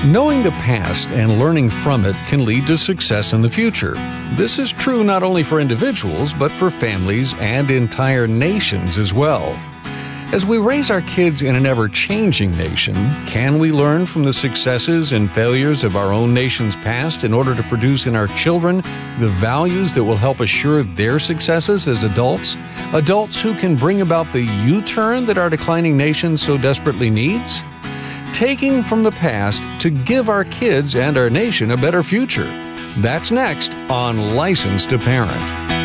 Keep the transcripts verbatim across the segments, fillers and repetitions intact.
Knowing the past and learning from it can lead to success in the future. This is true not only for individuals, but for families and entire nations as well. As we raise our kids in an ever-changing nation, can we learn from the successes and failures of our own nation's past in order to produce in our children the values that will help assure their successes as adults? Adults who can bring about the U-turn that our declining nation so desperately needs? Taking from the past to give our kids and our nation a better future. That's next on License to Parent.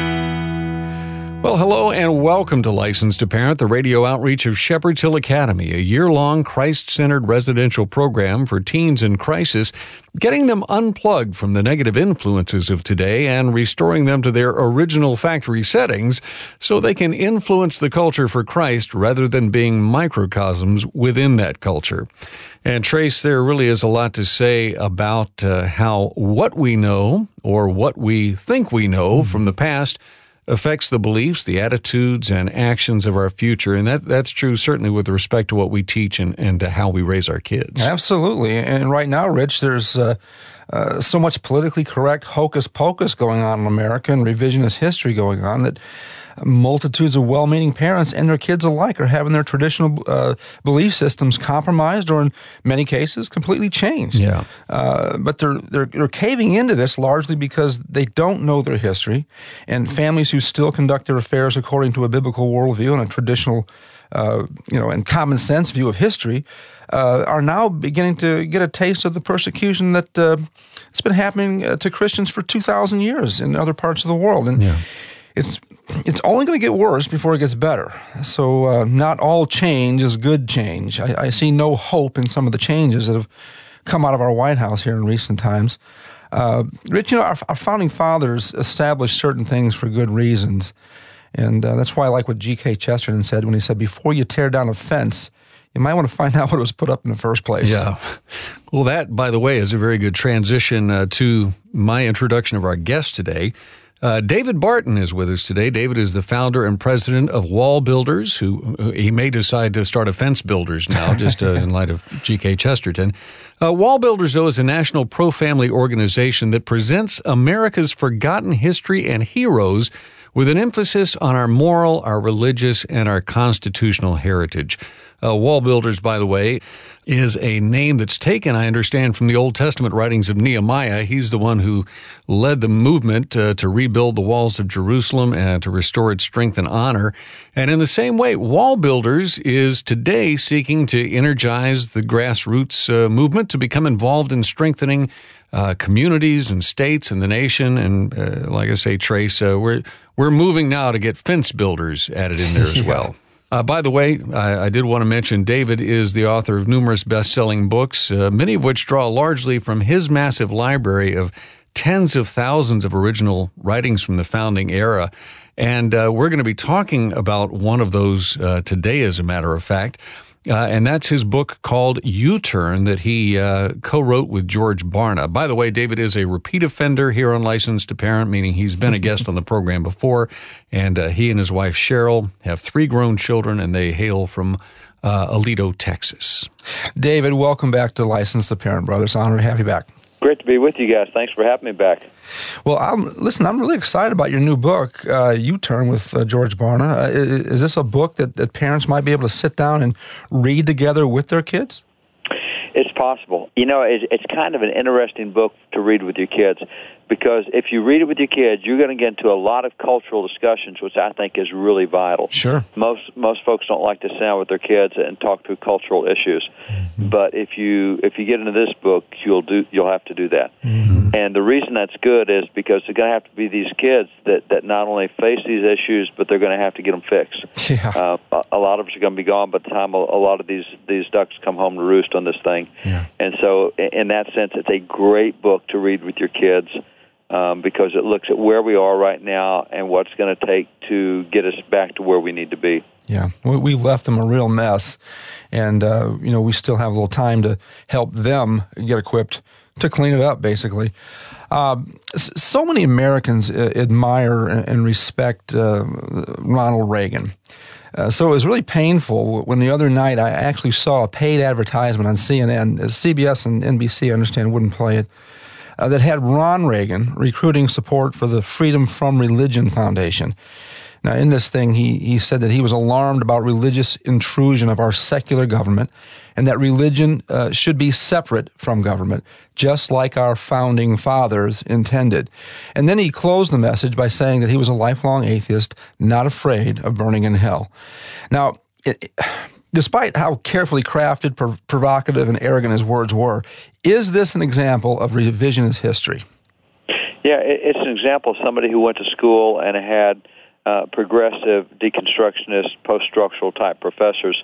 Well, hello and welcome to License to Parent, the radio outreach of Shepherd's Hill Academy, a year-long Christ-centered residential program for teens in crisis, getting them unplugged from the negative influences of today and restoring them to their original factory settings so they can influence the culture for Christ rather than being microcosms within that culture. And Trace, there really is a lot to say about uh, how what we know or what we think we know from the past affects the beliefs, the attitudes, and actions of our future. And that that's true certainly with respect to what we teach and, and to how we raise our kids. Absolutely. And right now, Rich, there's uh, uh, so much politically correct hocus-pocus going on in America and revisionist history going on that multitudes of well-meaning parents and their kids alike are having their traditional uh, belief systems compromised or in many cases completely changed. Yeah. Uh, but they're, they're they're caving into this largely because they don't know their history, and families who still conduct their affairs according to a biblical worldview and a traditional, uh, you know, and common sense view of history uh, are now beginning to get a taste of the persecution that uh, it's been happening uh, to Christians for two thousand years in other parts of the world. And yeah. it's It's only going to get worse before it gets better. So uh, not all change is good change. I, I see no hope in some of the changes that have come out of our White House here in recent times. Uh, Rich, you know, our, our founding fathers established certain things for good reasons. And uh, that's why I like what G K Chesterton said when he said, before you tear down a fence, you might want to find out what it was put up in the first place. Yeah. Well, that, by the way, is a very good transition uh, to my introduction of our guest today. Uh, David Barton is with us today. David is the founder and president of Wall Builders, who, who he may decide to start a fence builders now, just uh, in light of G K Chesterton. Uh, Wall Builders, though, is a national pro-family organization that presents America's forgotten history and heroes with an emphasis on our moral, our religious, and our constitutional heritage. Uh, Wall Builders, by the way, is a name that's taken, I understand, from the Old Testament writings of Nehemiah. He's the one who led the movement uh, to rebuild the walls of Jerusalem and to restore its strength and honor. And in the same way, Wall Builders is today seeking to energize the grassroots uh, movement to become involved in strengthening uh, communities and states and the nation. And uh, like I say, Trace, uh, we're we're moving now to get fence builders added in there as well. Uh, by the way, I, I did want to mention David is the author of numerous best-selling books, uh, many of which draw largely from his massive library of tens of thousands of original writings from the founding era. And uh, we're going to be talking about one of those uh, today, as a matter of fact. Uh, and that's his book called U-Turn that he uh, co-wrote with George Barna. By the way, David is a repeat offender here on License to Parent, meaning he's been a guest on the program before. And uh, he and his wife, Cheryl, have three grown children, and they hail from uh, Aledo, Texas. David, welcome back to License to Parent, brother. It's an honor to have you back. Great to be with you guys. Thanks for having me back. Well, I'm, listen, I'm really excited about your new book, uh, U-Turn, with uh, George Barna. Uh, is, is this a book that, that parents might be able to sit down and read together with their kids? It's possible. You know, it's, it's kind of an interesting book to read with your kids, because if you read it with your kids, you're going to get into a lot of cultural discussions, which I think is really vital. Sure. Most most folks don't like to sit down with their kids and talk through cultural issues, mm-hmm. but if you if you get into this book, you'll do you'll have to do that. Mm-hmm. And the reason that's good is because they're going to have to be these kids that, that not only face these issues, but they're going to have to get them fixed. Yeah. Uh, a, a lot of us are going to be gone by the time a, a lot of these these ducks come home to roost on this thing. Yeah. And so, in that sense, it's a great book to read with your kids. Um, because it looks at where we are right now and what's going to take to get us back to where we need to be. Yeah, we, we left them a real mess, and uh, you know we still have a little time to help them get equipped to clean it up, basically. Uh, so many Americans uh, admire and respect uh, Ronald Reagan. Uh, so it was really painful when the other night I actually saw a paid advertisement on C N N. C B S and N B C, I understand, wouldn't play it, uh, that had Ron Reagan recruiting support for the Freedom from Religion Foundation. Now, in this thing, he, he said that he was alarmed about religious intrusion of our secular government and that religion uh, should be separate from government, just like our founding fathers intended. And then he closed the message by saying that he was a lifelong atheist, not afraid of burning in hell. Now, it, despite how carefully crafted, prov- provocative, and arrogant his words were, is this an example of revisionist history? Yeah, it, it's an example of somebody who went to school and had uh, progressive, deconstructionist, post-structural type professors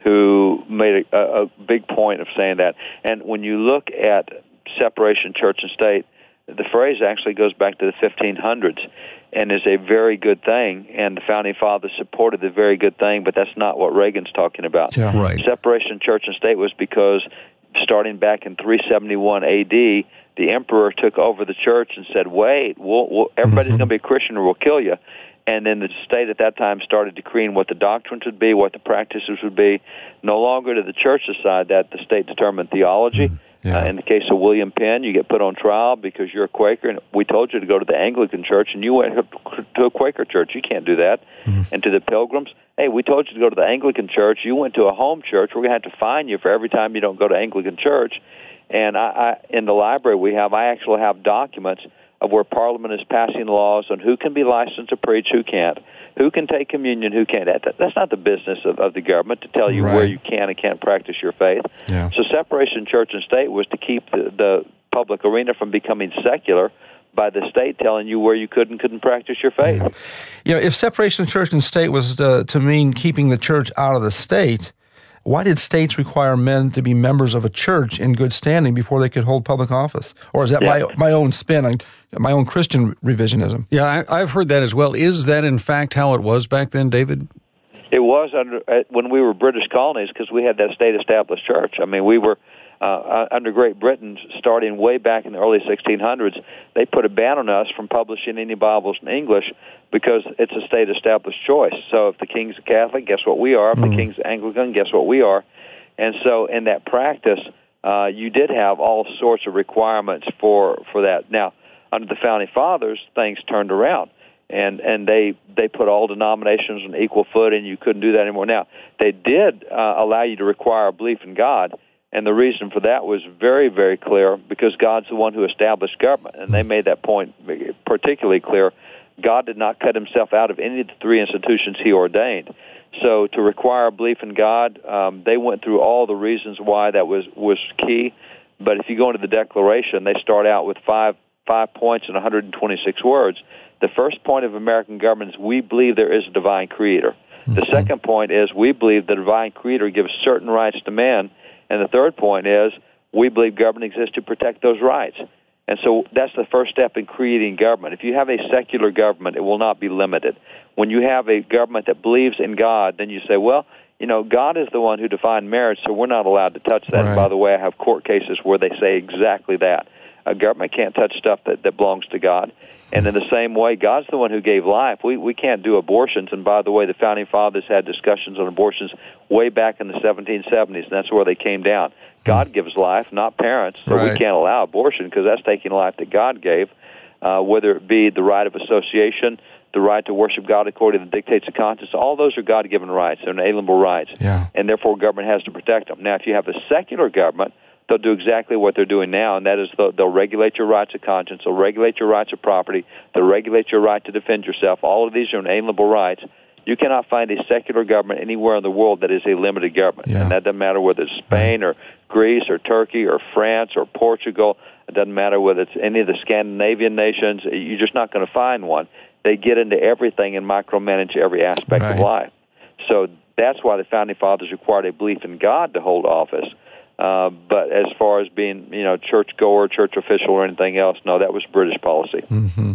who made a, a big point of saying that. And when you look at separation, church and state, the phrase actually goes back to the fifteen hundreds and is a very good thing, and the Founding Fathers supported the very good thing, but that's not what Reagan's talking about. Yeah. Right. Separation, church and state was because starting back in three seventy-one A D, the emperor took over the church and said, wait, we'll, we'll, everybody's mm-hmm. going to be a Christian or we'll kill you. And then the state at that time started decreeing what the doctrines would be, what the practices would be. No longer did the church decide that. The state determined theology. Mm-hmm. Yeah. Uh, in the case of William Penn, you get put on trial because you're a Quaker, and we told you to go to the Anglican church, and you went to a Quaker church. You can't do that. Mm-hmm. And to the Pilgrims, hey, we told you to go to the Anglican church. You went to a home church. We're going to have to fine you for every time you don't go to Anglican church. And I, I, in the library we have, I actually have documents of where Parliament is passing laws on who can be licensed to preach, who can't, who can take communion, who can't. That, that's not the business of, of the government to tell you right. where you can and can't practice your faith. Yeah. So separation church and state was to keep the, the public arena from becoming secular by the state telling you where you could and couldn't practice your faith. Yeah. You know, if separation of church and state was uh, to mean keeping the church out of the state, why did states require men to be members of a church in good standing before they could hold public office? Or is that yeah. my my own spin, on my own Christian revisionism? Yeah, I, I've heard that as well. Is that in fact how it was back then, David? It was under uh, when we were British colonies because we had that state-established church. I mean, we were uh, under Great Britain starting way back in the early sixteen hundreds. They put a ban on us from publishing any Bibles in English because it's a state-established choice. So if the king's a Catholic, guess what we are? If mm-hmm. the king's Anglican, guess what we are? And so in that practice, uh, you did have all sorts of requirements for, for that. Now, under the Founding Fathers, things turned around, and, and they, they put all denominations on equal footing. You couldn't do that anymore. Now, they did uh, allow you to require a belief in God, and the reason for that was very, very clear because God's the one who established government, and they made that point particularly clear. God did not cut himself out of any of the three institutions he ordained. So to require a belief in God, um, they went through all the reasons why that was, was key. But if you go into the Declaration, they start out with five five points and one hundred twenty-six words. The first point of American government is we believe there is a divine creator. Mm-hmm. The second point is we believe the divine creator gives certain rights to man. And the third point is we believe government exists to protect those rights. And so that's the first step in creating government. If you have a secular government, it will not be limited. When you have a government that believes in God, then you say, well, you know, God is the one who defined marriage, so we're not allowed to touch that. Right. And by the way, I have court cases where they say exactly that. A government can't touch stuff that, that belongs to God. And in the same way, God's the one who gave life. We we can't do abortions. And by the way, the Founding Fathers had discussions on abortions way back in the seventeen seventies, and that's where they came down. God gives life, not parents, so right. we can't allow abortion because that's taking life that God gave, uh, whether it be the right of association, the right to worship God according to the dictates of conscience. All those are God-given rights. They're inalienable rights, yeah. and therefore government has to protect them. Now, if you have a secular government, they'll do exactly what they're doing now, and that is they'll, they'll regulate your rights of conscience, they'll regulate your rights of property, they'll regulate your right to defend yourself. All of these are inalienable rights. You cannot find a secular government anywhere in the world that is a limited government, yeah. and that doesn't matter whether it's Spain or Greece or Turkey or France or Portugal. It doesn't matter whether it's any of the Scandinavian nations. You're just not going to find one. They get into everything and micromanage every aspect right. of life. So that's why the Founding Fathers required a belief in God to hold office. Uh, but as far as being, you know, church-goer, church official, or anything else, no, that was British policy. Mm-hmm.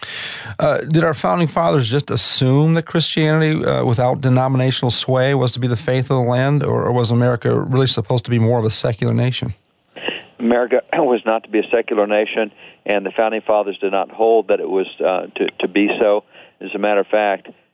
Uh, did our Founding Fathers just assume that Christianity, uh, without denominational sway, was to be the faith of the land, or, or was America really supposed to be more of a secular nation? America was not to be a secular nation, and the Founding Fathers did not hold that it was uh, to, to be so. As a matter of fact,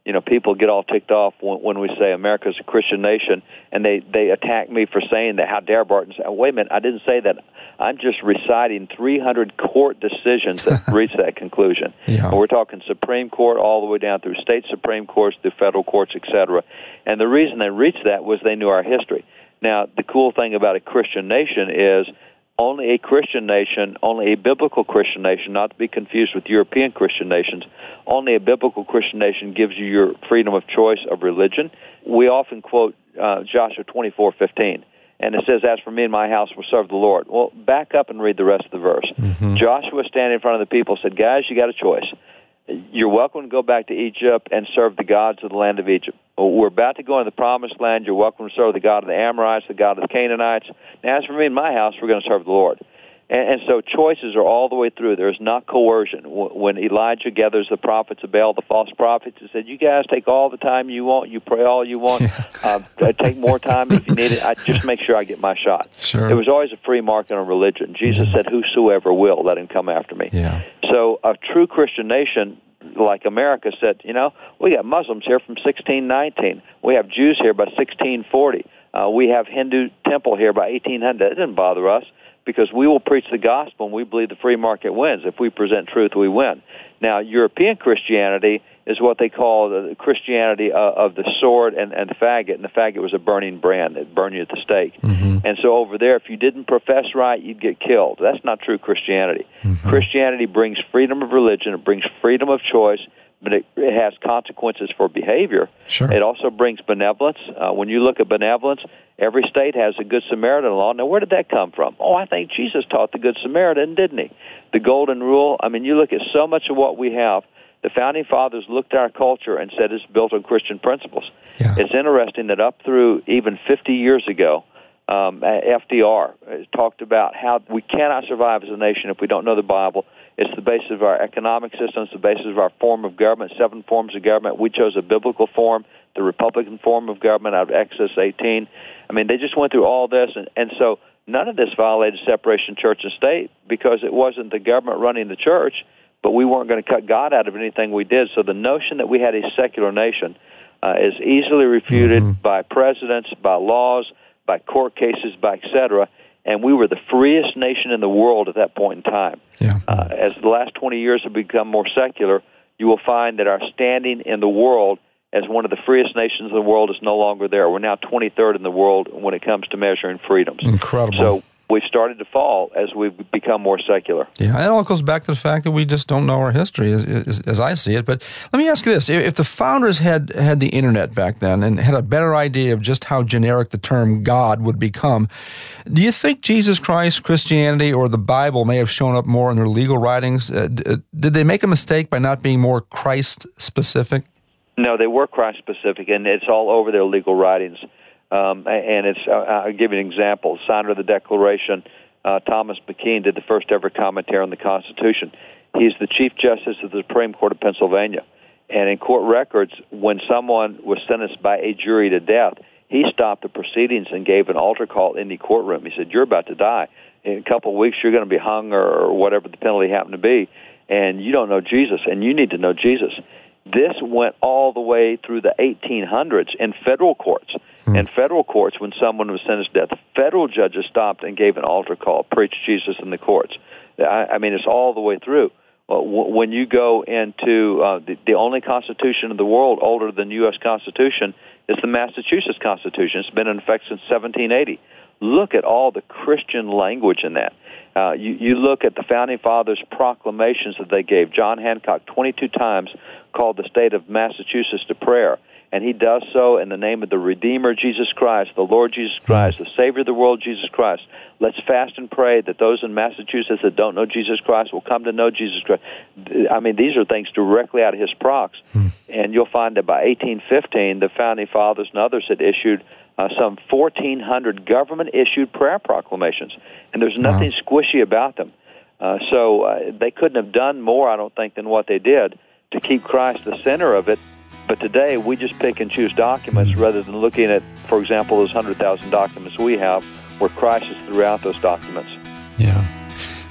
you know, people get all ticked off when, when we say America's a Christian nation, and they, they attack me for saying that. How dare Barton say, oh, wait a minute, I didn't say that. I'm just reciting three hundred court decisions that reach that conclusion. Yeah. And we're talking Supreme Court all the way down through state Supreme Courts, through federal courts, et cetera. And the reason they reached that was they knew our history. Now, the cool thing about a Christian nation is only a Christian nation, only a biblical Christian nation, not to be confused with European Christian nations, only a biblical Christian nation gives you your freedom of choice of religion. We often quote uh, Joshua twenty-four fifteen, and it says, as for me and my house will serve the Lord. Well, back up and read the rest of the verse. Mm-hmm. Joshua standing in front of the people said, guys, you got a choice. You're welcome to go back to Egypt and serve the gods of the land of Egypt. We're about to go into the promised land. You're welcome to serve the God of the Amorites, the God of the Canaanites. Now, as for me and my house, we're going to serve the Lord. And, and so choices are all the way through. There's not coercion. When Elijah gathers the prophets of Baal, the false prophets, he said, you guys take all the time you want. You pray all you want. uh, take more time if you need it. I just make sure I get my shot. Sure. There was always a free market on religion. Jesus mm-hmm. said, whosoever will, let him come after me. Yeah. So a true Christian nation like America said, you know, we got Muslims here from sixteen nineteen. We have Jews here by sixteen forty. Uh, we have Hindu temple here by eighteen hundred. That didn't bother us because we will preach the gospel and we believe the free market wins. If we present truth, we win. Now, European Christianity is what they call the Christianity uh, of the sword and, and the faggot, and the faggot was a burning brand that burned you at the stake. Mm-hmm. And so over there, if you didn't profess right, you'd get killed. That's not true Christianity. Mm-hmm. Christianity brings freedom of religion, it brings freedom of choice, but it, it has consequences for behavior. Sure. It also brings benevolence. Uh, when you look at benevolence, every state has a Good Samaritan law. Now, where did that come from? Oh, I think Jesus taught the Good Samaritan, didn't he? The Golden Rule. I mean, you look at so much of what we have. The Founding Fathers looked at our culture and said it's built on Christian principles. Yeah. It's interesting that up through even fifty years ago, um, F D R talked about how we cannot survive as a nation if we don't know the Bible. It's the basis of our economic system. It's the basis of our form of government, seven forms of government. We chose a biblical form, the Republican form of government out of Exodus eighteen. I mean, they just went through all this, and, and so none of this violated separation of church and state because it wasn't the government running the church, but we weren't going to cut God out of anything we did. So the notion that we had a secular nation uh, is easily refuted mm-hmm. by presidents, by laws, by court cases, by et cetera, and we were the freest nation in the world at that point in time. Yeah. Uh, as the last twenty years have become more secular, you will find that our standing in the world as one of the freest nations in the world is no longer there. We're now twenty-third in the world when it comes to measuring freedoms. Incredible. So we've started to fall as we've become more secular. Yeah, and it all goes back to the fact that we just don't know our history, as, as, as I see it. But let me ask you this. If the founders had had the Internet back then and had a better idea of just how generic the term God would become, do you think Jesus Christ, Christianity, or the Bible may have shown up more in their legal writings? Uh, did they make a mistake by not being more Christ-specific? No, they were Christ-specific, and it's all over their legal writings. Um, and it's, uh, I'll give you an example. Signer of the Declaration, uh, Thomas McKean, did the first ever commentary on the Constitution. He's the Chief Justice of the Supreme Court of Pennsylvania. And in court records, when someone was sentenced by a jury to death, he stopped the proceedings and gave an altar call in the courtroom. He said, you're about to die. In a couple of weeks, you're going to be hung or whatever the penalty happened to be, and you don't know Jesus, and you need to know Jesus. This went all the way through the eighteen hundreds in federal courts. Hmm. In federal courts, when someone was sentenced to death, federal judges stopped and gave an altar call, preached Jesus in the courts. I, I mean, it's all the way through. Well, w- when you go into uh, the, the only constitution in the world older than the U S Constitution is the Massachusetts Constitution. It's been in effect since seventeen eighty. Look at all the Christian language in that. Uh, you, you look at the Founding Fathers' proclamations that they gave. John Hancock twenty-two times called the state of Massachusetts to prayer, and he does so in the name of the Redeemer, Jesus Christ, the Lord Jesus Christ, the Savior of the world, Jesus Christ. Let's fast and pray that those in Massachusetts that don't know Jesus Christ will come to know Jesus Christ. I mean, these are things directly out of his procs, hmm. and you'll find that by eighteen fifteen, the Founding Fathers and others had issued Uh, some fourteen hundred government-issued prayer proclamations, and there's nothing wow. squishy about them. Uh, so uh, they couldn't have done more, I don't think, than what they did to keep Christ the center of it. But today, we just pick and choose documents mm-hmm. rather than looking at, for example, those one hundred thousand documents we have where Christ is throughout those documents. Yeah.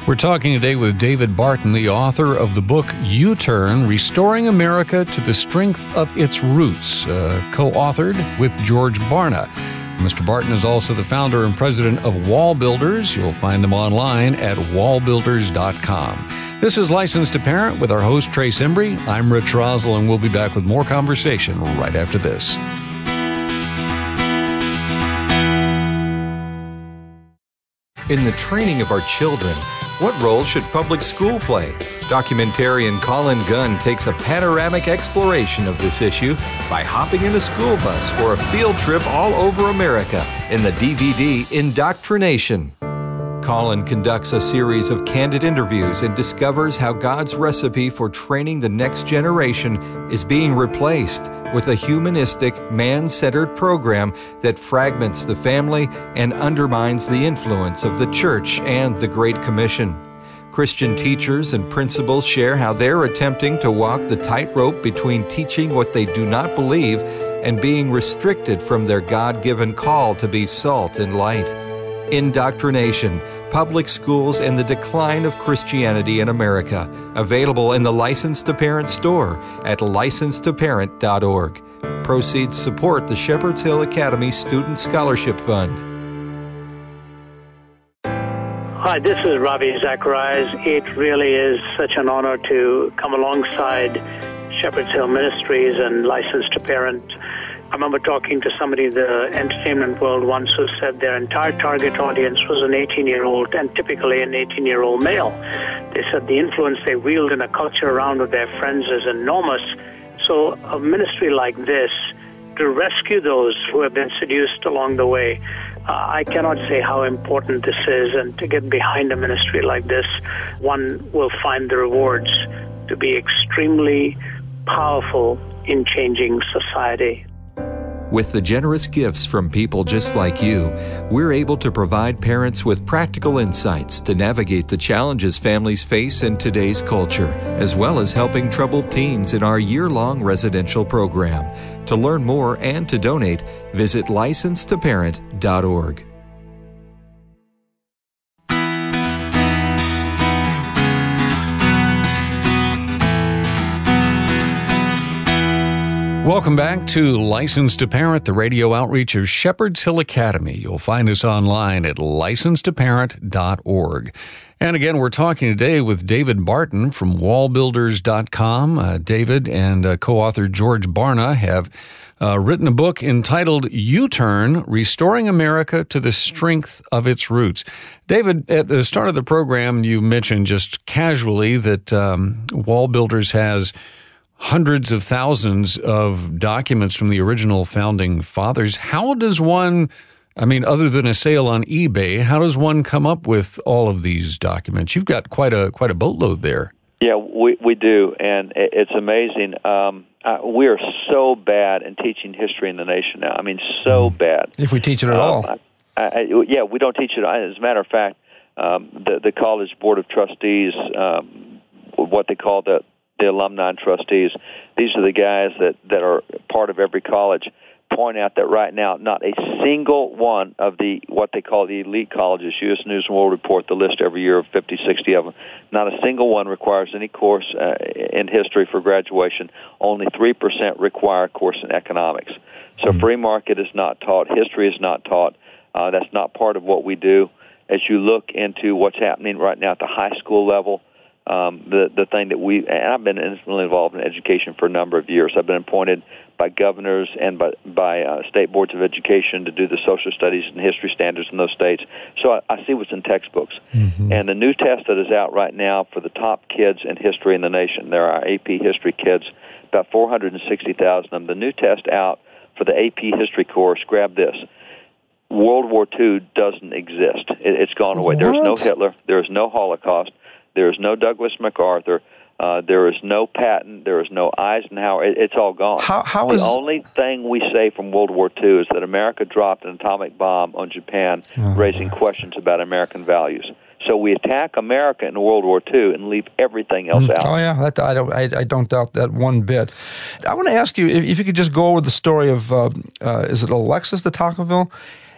We're talking today with David Barton, the author of the book U-Turn, Restoring America to the Strength of Its Roots, uh, co-authored with George Barna. Mister Barton is also the founder and president of Wall Builders. You'll find them online at wall builders dot com. This is Licensed to Parent with our host, Trace Embry. I'm Rich Rosell, and we'll be back with more conversation right after this. In the training of our children, what role should public school play? Documentarian Colin Gunn takes a panoramic exploration of this issue by hopping in a school bus for a field trip all over America in the D V D Indoctrination. Colin conducts a series of candid interviews and discovers how God's recipe for training the next generation is being replaced with a humanistic, man-centered program that fragments the family and undermines the influence of the church and the Great Commission. Christian teachers and principals share how they're attempting to walk the tightrope between teaching what they do not believe and being restricted from their God-given call to be salt and light. Indoctrination, Public Schools and the Decline of Christianity in America. Available in the Licensed to Parent store at licensed to parent dot org. Proceeds support the Shepherd's Hill Academy Student Scholarship Fund. Hi, this is Ravi Zacharias. It really is such an honor to come alongside Shepherd's Hill Ministries and Licensed to Parent. I remember talking to somebody in the entertainment world once who said their entire target audience was an eighteen-year-old, and typically an eighteen-year-old male. They said the influence they wield in a culture around with their friends is enormous. So a ministry like this, to rescue those who have been seduced along the way, uh, I cannot say how important this is. And to get behind a ministry like this, one will find the rewards to be extremely powerful in changing society. With the generous gifts from people just like you, we're able to provide parents with practical insights to navigate the challenges families face in today's culture, as well as helping troubled teens in our year-long residential program. To learn more and to donate, visit licensed to parent dot org. Welcome back to Licensed to Parent, the radio outreach of Shepherd's Hill Academy. You'll find us online at licensed to parent dot org. And again, we're talking today with David Barton from wall builders dot com. Uh, David and uh, co-author George Barna have uh, written a book entitled U-Turn, Restoring America to the Strength of Its Roots. David, at the start of the program, you mentioned just casually that um, Wall Builders has hundreds of thousands of documents from the original founding fathers. How does one, I mean, other than a sale on eBay, how does one come up with all of these documents? You've got quite a quite a boatload there. Yeah, we we do, and it's amazing. Um, uh, we are so bad in teaching history in the nation now. I mean, so bad. If we teach it at um, all. I, I, yeah, we don't teach it. As a matter of fact, um, the, the college board of trustees, um, what they call the the alumni trustees, these are the guys that, that are part of every college, point out that right now not a single one of the what they call the elite colleges, U S News and World Report the list every year of fifty, sixty of them, not a single one requires any course uh, in history for graduation. Only three percent require a course in economics. So mm-hmm. free market is not taught. History is not taught. Uh, that's not part of what we do. As you look into what's happening right now at the high school level, Um, the the thing that we, and I've been intimately involved in education for a number of years. I've been appointed by governors and by, by uh, state boards of education to do the social studies and history standards in those states. So I, I see what's in textbooks. Mm-hmm. And the new test that is out right now for the top kids in history in the nation, there are A P history kids, about four hundred sixty thousand of them. The new test out for the A P history course, grab this. World War Two doesn't exist. It, it's gone away. What? There's no Hitler. There's no Holocaust. There is no Douglas MacArthur. Uh, there is no Patton. There is no Eisenhower. It, it's all gone. How, how the is... only thing we say from World War Two is that America dropped an atomic bomb on Japan, oh, raising boy. questions about American values. So we attack America in World War Two and leave everything else out. Oh yeah, that, I don't. I, I don't doubt that one bit. I want to ask you if, if you could just go over the story of uh, uh, is it Alexis de Tocqueville?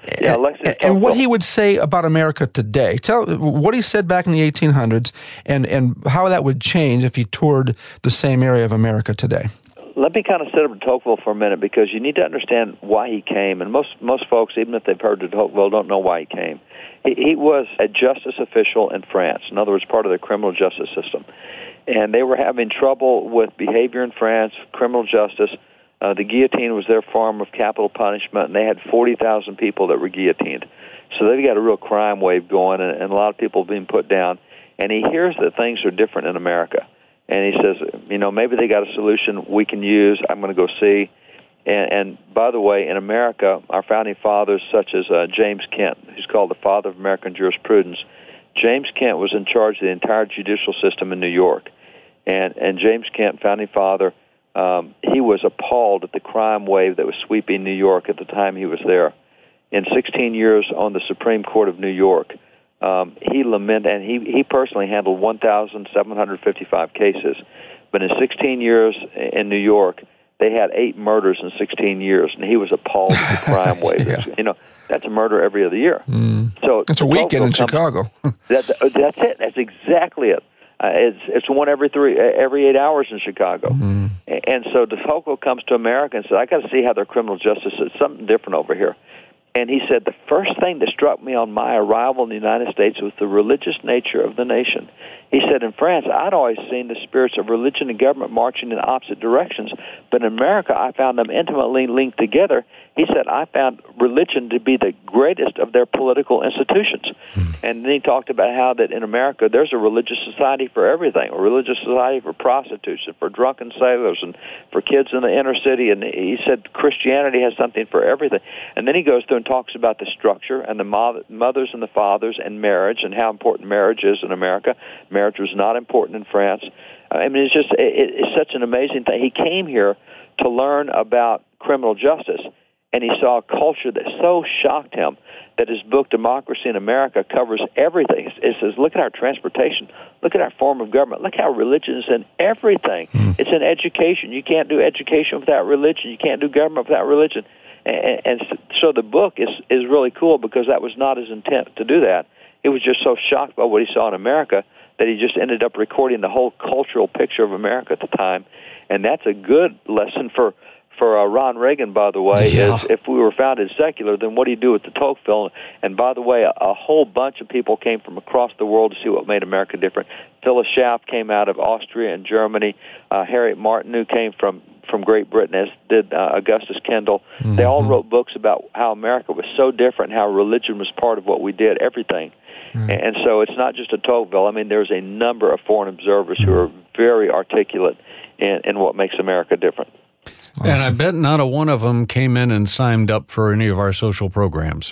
Yeah, Alexis and, and what he would say about America today. Tell what he said back in the eighteen hundreds, and and how that would change if he toured the same area of America today. Let me kind of set up de Tocqueville for a minute, because you need to understand why he came. And most most folks, even if they've heard de Tocqueville, don't know why he came. He, he was a justice official in France. In other words, part of the criminal justice system. And they were having trouble with behavior in France, criminal justice. Uh, the guillotine was their form of capital punishment, and they had forty thousand people that were guillotined. So they've got a real crime wave going, and, and a lot of people being put down. And he hears that things are different in America. And he says, you know, maybe they got a solution we can use. I'm going to go see. And, and by the way, in America, our founding fathers, such as uh, James Kent, who's called the father of American jurisprudence, James Kent was in charge of the entire judicial system in New York. And, and James Kent, founding father, um, he was appalled at the crime wave that was sweeping New York at the time he was there. In sixteen years on the Supreme Court of New York, Um, he lamented, and he, he personally handled one thousand seven hundred fifty-five cases. But in sixteen years in New York, they had eight murders in sixteen years, and he was appalled at the crime wave. yeah. You know, that's a murder every other year. Mm. So it's a weekend in comes, Chicago. that, that's it. That's exactly it. Uh, it's it's one every three every eight hours in Chicago. Mm. And so de Tocqueville comes to America and says, "I got to see how their criminal justice is. Something different over here." And he said, the first thing that struck me on my arrival in the United States was the religious nature of the nation. He said, in France, I'd always seen the spirits of religion and government marching in opposite directions, but in America, I found them intimately linked together. He said, I found religion to be the greatest of their political institutions. Mm. And then he talked about how that in America, there's a religious society for everything, a religious society for prostitutes and for drunken sailors and for kids in the inner city. And he said Christianity has something for everything. And then he goes through and talks about the structure and the mothers and the fathers and marriage and how important marriage is in America. Marriage was not important in France. I mean, it's just it, it's such an amazing thing. He came here to learn about criminal justice, and he saw a culture that so shocked him that his book, Democracy in America, covers everything. It says, look at our transportation. Look at our form of government. Look how religion is in everything. Mm. It's in education. You can't do education without religion. You can't do government without religion. And, and so the book is, is really cool because that was not his intent to do that. He was just so shocked by what he saw in America that he just ended up recording the whole cultural picture of America at the time. And that's a good lesson for for uh, Ron Reagan, by the way, yeah. is if we were founded secular, then what do you do with de Tocqueville? And by the way, a, a whole bunch of people came from across the world to see what made America different. Phyllis Schaff came out of Austria and Germany. Uh, Harriet Martin, who came from, from Great Britain, as did uh, Augustus Kendall. Mm-hmm. They all wrote books about how America was so different, how religion was part of what we did, everything. Mm-hmm. And so it's not just de Tocqueville. I mean, there's a number of foreign observers mm-hmm. who are very articulate in, in what makes America different. Awesome. And I bet not a one of them came in and signed up for any of our social programs.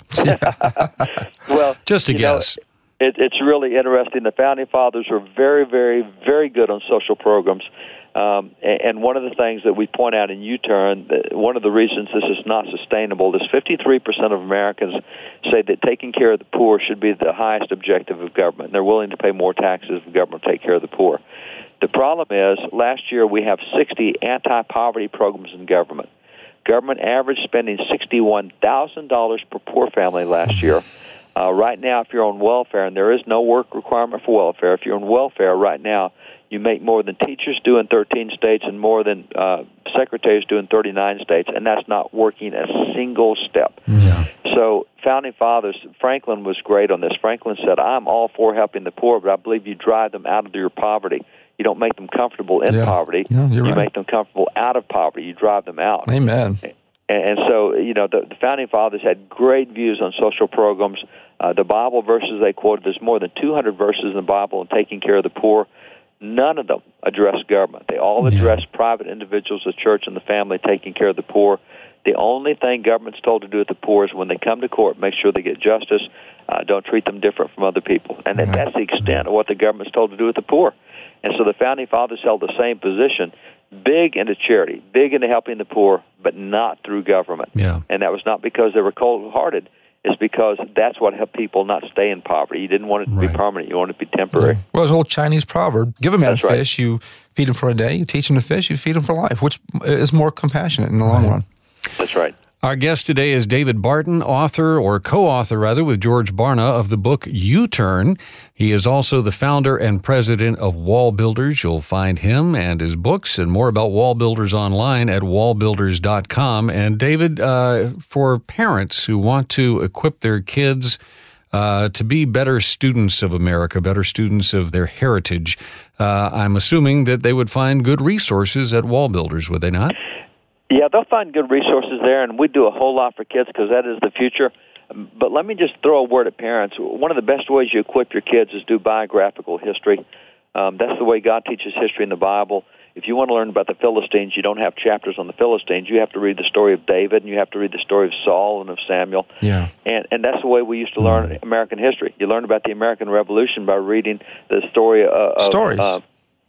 Well, just a guess. Know, it, it's really interesting. The Founding Fathers were very, very, very good on social programs. Um, and, and one of the things that we point out in U-Turn, one of the reasons this is not sustainable is fifty-three percent of Americans say that taking care of the poor should be the highest objective of government. They're willing to pay more taxes if the government take care of the poor. The problem is, last year we have sixty anti-poverty programs in government. Government average spending sixty-one thousand dollars per poor family last year. Uh, right now, if you're on welfare, and there is no work requirement for welfare, if you're on welfare right now, you make more than teachers do in thirteen states and more than uh, secretaries do in thirty-nine states, and that's not working a single step. Yeah. So Founding Fathers, Franklin was great on this. Franklin said, I'm all for helping the poor, but I believe you drive them out of your poverty. You don't make them comfortable in yeah. poverty. No, you right. make them comfortable out of poverty. You drive them out. Amen. And, and so, you know, the, the Founding Fathers had great views on social programs. Uh, the Bible verses they quoted, there's more than two hundred verses in the Bible on taking care of the poor. None of them address government. They all address yeah. private individuals, the church, and the family taking care of the poor. The only thing government's told to do with the poor is when they come to court, make sure they get justice. Uh, don't treat them different from other people. And that, that's the extent of what the government's told to do with the poor. And so the Founding Fathers held the same position, big into charity, big into helping the poor, but not through government. Yeah. And that was not because they were cold-hearted. It's because that's what helped people not stay in poverty. You didn't want it to right. be permanent. You wanted it to be temporary. Yeah. Well, there's an old Chinese proverb, give a man that's a fish, right. you feed him for a day, you teach him to fish, you feed him for life, which is more compassionate in the long right. run. That's right. Our guest today is David Barton, author or co-author, rather, with George Barna of the book U-Turn. He is also the founder and president of Wall Builders. You'll find him and his books and more about Wall Builders online at wall builders dot com. And David, uh, for parents who want to equip their kids uh, to be better students of America, better students of their heritage, uh, I'm assuming that they would find good resources at Wall Builders, would they not? Yeah, they'll find good resources there, and we do a whole lot for kids because that is the future. But let me just throw a word at parents. One of the best ways you equip your kids is do biographical history. Um, that's the way God teaches history in the Bible. If you want to learn about the Philistines, you don't have chapters on the Philistines. You have to read the story of David, and you have to read the story of Saul and of Samuel. Yeah. And and that's the way we used to learn American history. You learn about the American Revolution by reading the story of, of, Stories. uh,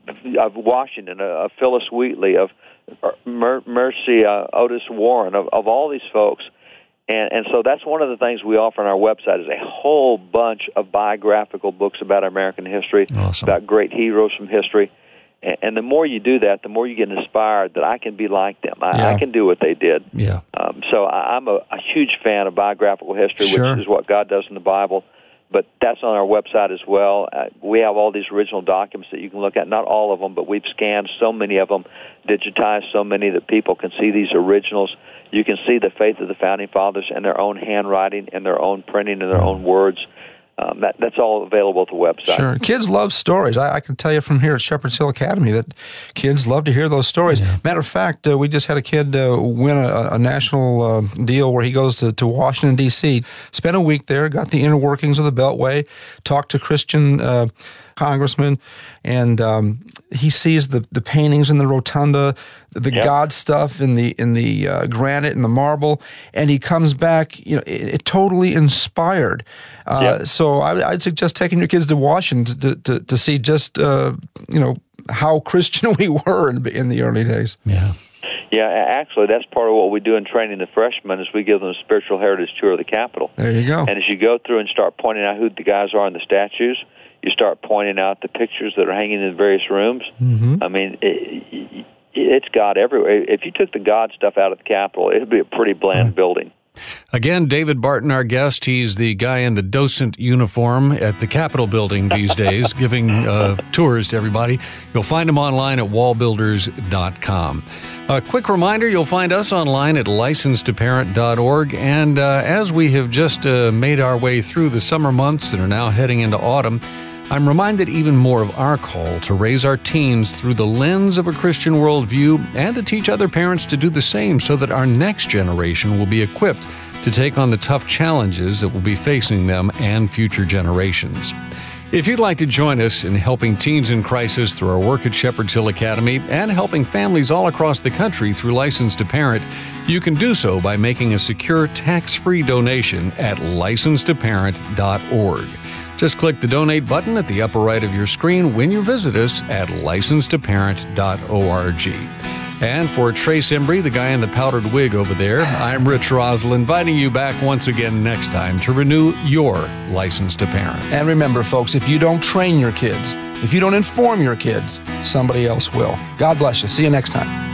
of Washington, of Phyllis Wheatley, of Mer- Mercy uh, Otis Warren, of, of all these folks. And, and so that's one of the things we offer on our website is a whole bunch of biographical books about American history, awesome. about great heroes from history. And, and the more you do that, the more you get inspired that I can be like them. I, Yeah. I can do what they did. Yeah. Um, so I, I'm a, a huge fan of biographical history, Sure. which is what God does in the Bible. But that's on our website as well. Uh, we have all these original documents that you can look at. Not all of them, but we've scanned so many of them, digitized so many that people can see these originals. You can see the faith of the Founding Fathers in their own handwriting, in their own printing, in their own words. Um, that, that's all available at the website. Sure. Kids love stories. I, I can tell you from here at Shepherd's Hill Academy that kids love to hear those stories. Yeah. Matter of fact, uh, we just had a kid uh, win a, a national uh, deal where he goes to, to Washington, D C, spent a week there, got the inner workings of the Beltway, talked to Christian uh, congressmen, and um, he sees the, the paintings in the rotunda, the Yep. God stuff in the in the uh, granite and the marble, and he comes back, you know, it, it totally inspired. Uh, Yep. So I, I'd suggest taking your kids to Washington to to, to see just uh, you know how Christian we were in, in the early days. Yeah. Yeah, a- actually, that's part of what we do in training the freshmen is we give them a spiritual heritage tour of the Capitol. There you go. And as you go through and start pointing out who the guys are in the statues, you start pointing out the pictures that are hanging in various rooms. Mm-hmm. I mean, it, it, it's God everywhere. If you took the God stuff out of the Capitol, it would be a pretty bland building. Again, David Barton, our guest. He's the guy in the docent uniform at the Capitol building these days, giving uh, tours to everybody. You'll find him online at wall builders dot com. A quick reminder, you'll find us online at license to parent dot org. And uh, as we have just uh, made our way through the summer months and are now heading into autumn, I'm reminded even more of our call to raise our teens through the lens of a Christian worldview and to teach other parents to do the same so that our next generation will be equipped to take on the tough challenges that will be facing them and future generations. If you'd like to join us in helping teens in crisis through our work at Shepherd's Hill Academy and helping families all across the country through License to Parent, you can do so by making a secure, tax-free donation at license to parent dot org. Just click the donate button at the upper right of your screen when you visit us at license to parent dot org. And for Trace Embry, the guy in the powdered wig over there, I'm Rich Rosell, inviting you back once again next time to renew your license to parent. And remember, folks, if you don't train your kids, if you don't inform your kids, somebody else will. God bless you. See you next time.